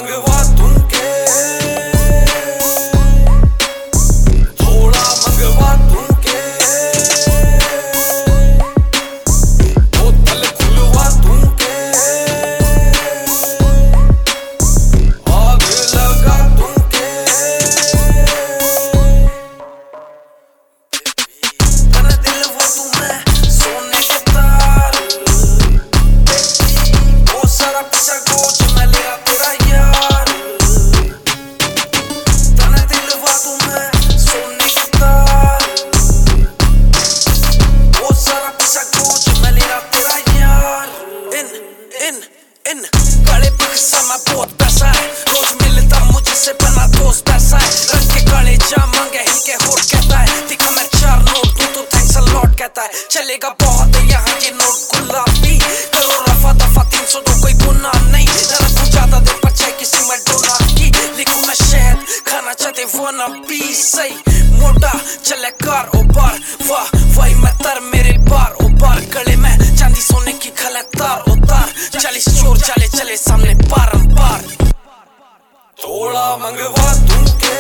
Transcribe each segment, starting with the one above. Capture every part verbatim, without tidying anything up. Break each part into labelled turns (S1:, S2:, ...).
S1: मंगवा दूं के थोड़ा मंगवा दूं के बोतल खुलवा दूं के आग लगा दूं के तेरा दिल वो तू मैं सोने के तार वो सारा पीछा गोच मैं लेगा तेरा यार तेरा दिल वो तू मैं सोने के तार वो सारा पीछा गोच मैं लेगा तेरा यार इन इन इन काले बक्सा में बहुत पैसा है रोज मिलता मुझसे बना दोस्त पैसा है रंग के काले जा मांगे ही के होट कहता है दिखा मैं चार नोट दूं तो थैंक्स अ लॉट कहता है चलेगा बहुत यहाँ ये नोट गुलाबी करो रफा दफा तीन सौ दो कोई गुना नहीं रखूं ज्यादा देर पर चाहे किसी में डोना की लिखूं मैं शहद खाना चाहते वो ना पी सही मोटा चले कार ओ बार वाह वही मैं तर मेरे बार ओ बार गले में चांदी सोने की खले तार ओ तार चालीस चोर चले चले सामने बारंबार थोड़ा मंगवा दूं के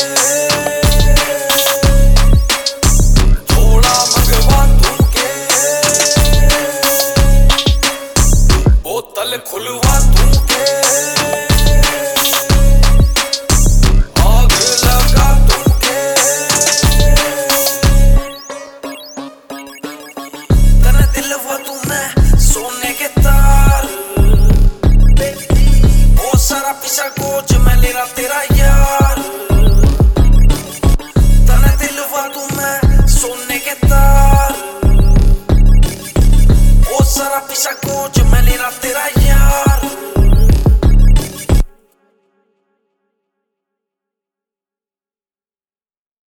S1: थोड़ा मंगवा दूं के बोतल खुलवा दूं के आग लगा दूं के तेरा दिल वो तू मैं सोने के तार वो सारा पीछा गोच मैं लेगा तेरा यार तेरा दिल वो तू मैं सोने के तार